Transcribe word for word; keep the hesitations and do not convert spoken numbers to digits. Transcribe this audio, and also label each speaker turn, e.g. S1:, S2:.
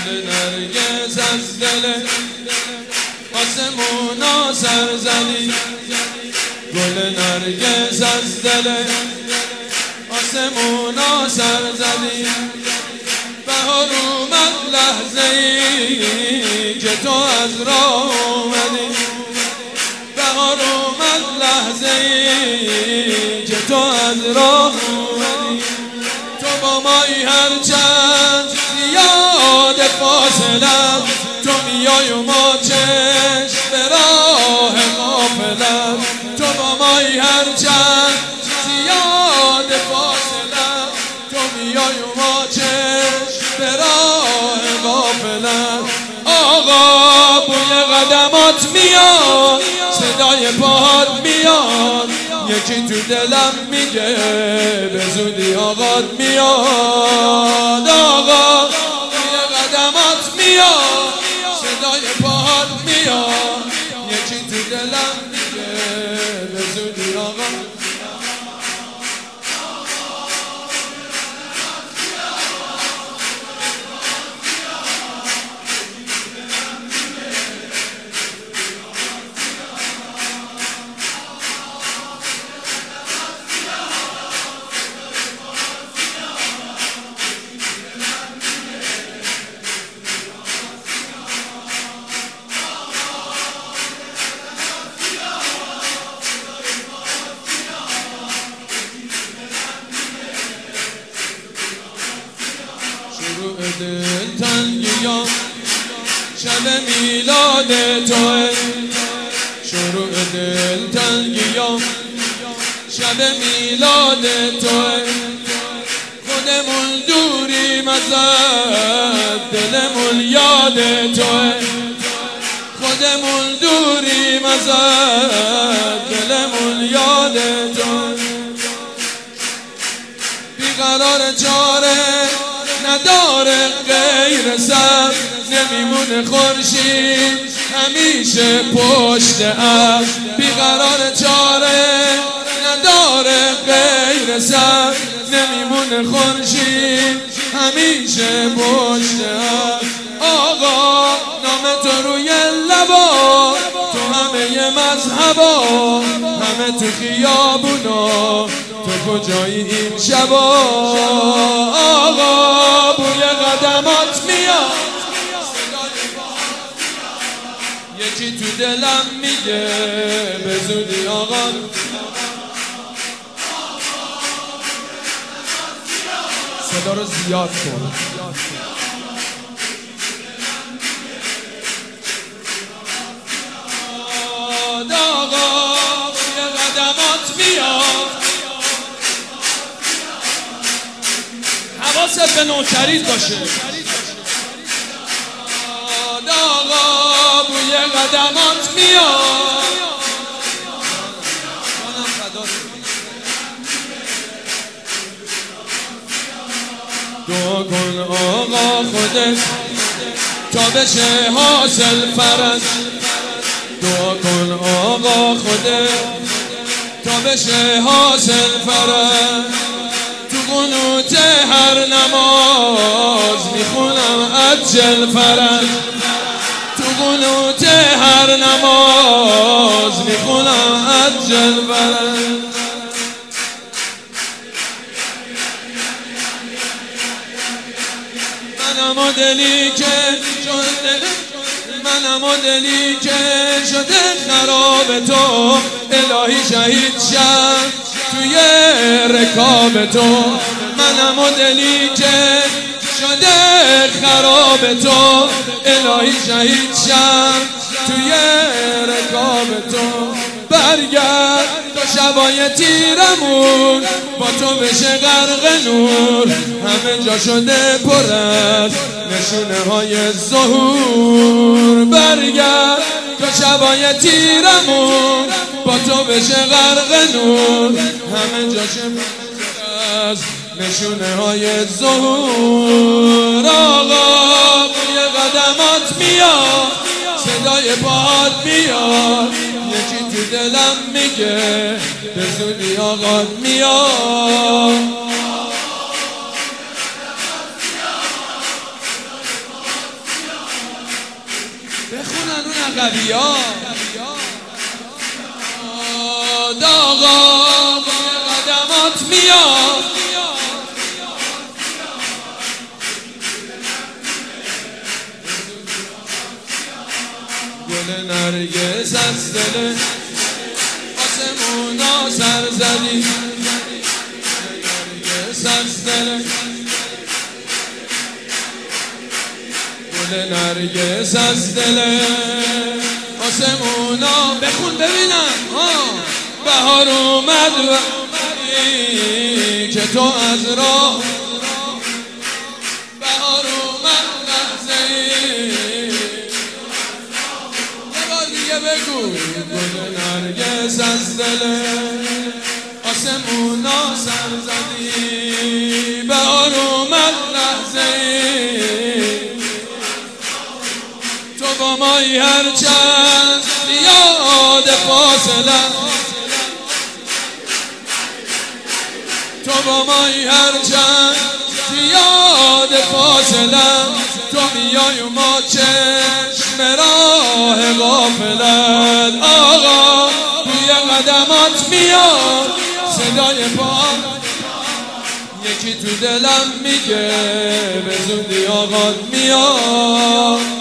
S1: گل نرگس از دل آسمونا سر زدی، گل نرگس از دل آسمونا سر زدی. بهار اومد لحظه ای که تو از راه اومدی، بهار اومد لحظه ای که تو از راه اومدی. تو با مایی هرچند زیاد فاصلت، تو میای و ما چشم به راه غافلت. تو با مایی هرچند زیاد فاصلت، تو میای و ما چشم به راه غافلت. آقا بوی قدمات میاد، صدای پاهات میاد، یکی تو دلم میگه به زودی آقات میاد. آقا بوی قدمات میاد، صدای پاهات میاد، یکی تو دلم میگه به زودی آقات. شروع دل تنگیام شب میلاد توه، شروع دل تنگیام شب میلاد توه. خودمون دوریم ازت، دلمون یاد توه، خودمون دوریم ازت، دلمون یاد توه. بیقرار چاره نداره غیر سر، نمیمونه خورشید همیشه پشت ابر. بیقرار چاره نداره غیر سر، نمیمونه خورشید همیشه پشت ابر. آقا نام تو روی لبا، تو همه مذهبا، همه تو خیابونا، تو کجایی این شبا. آقا بوی قدمات میاد، یکی تو دلم میگه به زودی آقا. صدا رو زیاد کن. آقا بوی قدمات میاد، حواست به نوکریت باشه. آقا بوی قدمات میاد، دعا کن آقا خودت تا بشه حاصل فرج. دعا کن آقا خودت تا بشه حاصل فرج. تو قنوت هر نماز میخونم عجل فرج، تو قنوت هر نماز میخونم عجل فرج. منم و دلی که شده، منم و دلی که شده خراب تو، الهی شهید شم توی رکاب تو. منم و دلی که شده خراب تو، الهی شهید شم توی رکاب تو. برگرد تا شبای تیرمون با تو بشه غرق نور، همه جا شده پر از نشونه های ظهور. برگرد تا شبای تیرمون با تو بشه غرق نور، همه جا شده از نشونه های ظهور. آقا بوی قدمات میاد، صدای پاهات میاد، یکی تو دلم میگه به زودی آقات میاد. بزنن اون عقبی ها آقا با قدمات میاد گل نرگس از دل آسمونا سر زدی نرگس از دل گل نرگس از دل آسمونا بخون ببینم بهار اومد وقتی که تو از راه بهار اومد لحظه‌ای یه بار دیگه بگو گل نرگس از دل آسمونا سر زدی بهار اومد لحظه‌ای تو با مایی هرچند یاد فاصله تو با مایی هرچند یاد فاصله تو میای و ما چشم راه غافلت آقا توی قدمات میاد صدای پا یکی تو دلم میگه به زودی آقا میاد